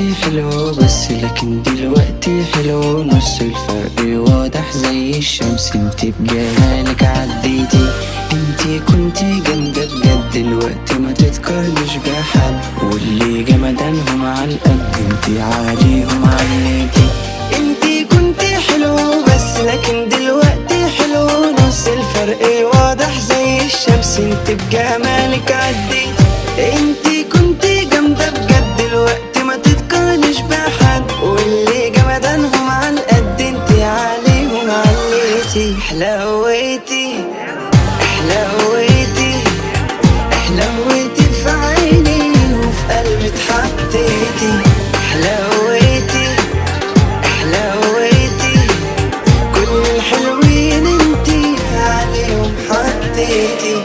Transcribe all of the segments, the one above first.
كنتي حلوة بس لكن دلوقتي حلوة، نص الفرق واضح زي الشمس. انتي بجمالك عديتي، انتي كنتي جامدة بجد، دلوقتي ما تتقارنش بحد، واللي جمدانهم على القد انتي عليهم عليتي. انتي كنتي حلوة بس لكن دلوقتي حلوة، نص الفرق واضح زي الشمس. انتي بجمالك عديتي، انتي كنتي جامدة بجد، دلوقتي ما تتقارنش بحد، واللي جمدانهم على القد انتي عليهم عليتي. حلويتي حلويتي حلويتي في عيني وفي قلبي اتحطيتي. حلويتي حلويتي كل الحلوين انتي عليهم حطيتي.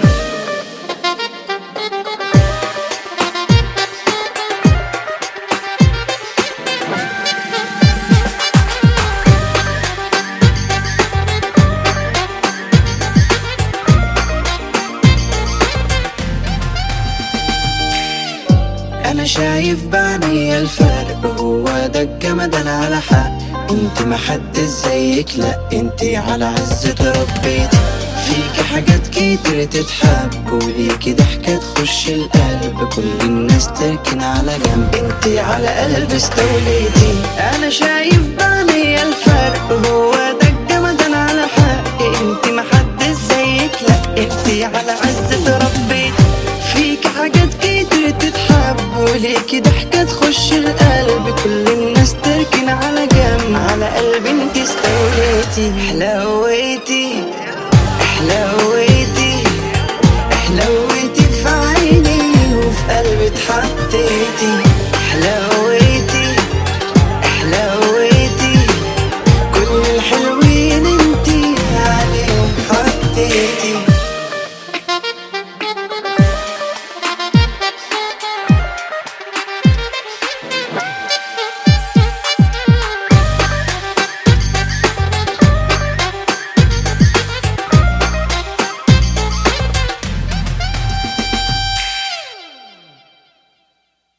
انا شايف بعينيا الفرق، هو ده الجمدان على حق. انت محدش زيك، لا انت على عز تربيتي، فيكي حاجات كتير تتحب، وليكي ضحكة تخش القلب، كل الناس تركن على جنب، انت على قلبي استوليتي. انا شايف بعينيا الفرق، هو ده الجمدان على حق. انت محدش زيك، لا انت على عز تربيتي، فيكي حاجات كتير تتحب، وليكي ضحكة تخش القلب، كل الناس تركن على جنب، على قلبي انتي استوليتي. حلويتي حلويتي حلويتي في عيني وفي قلبي اتحطيتي.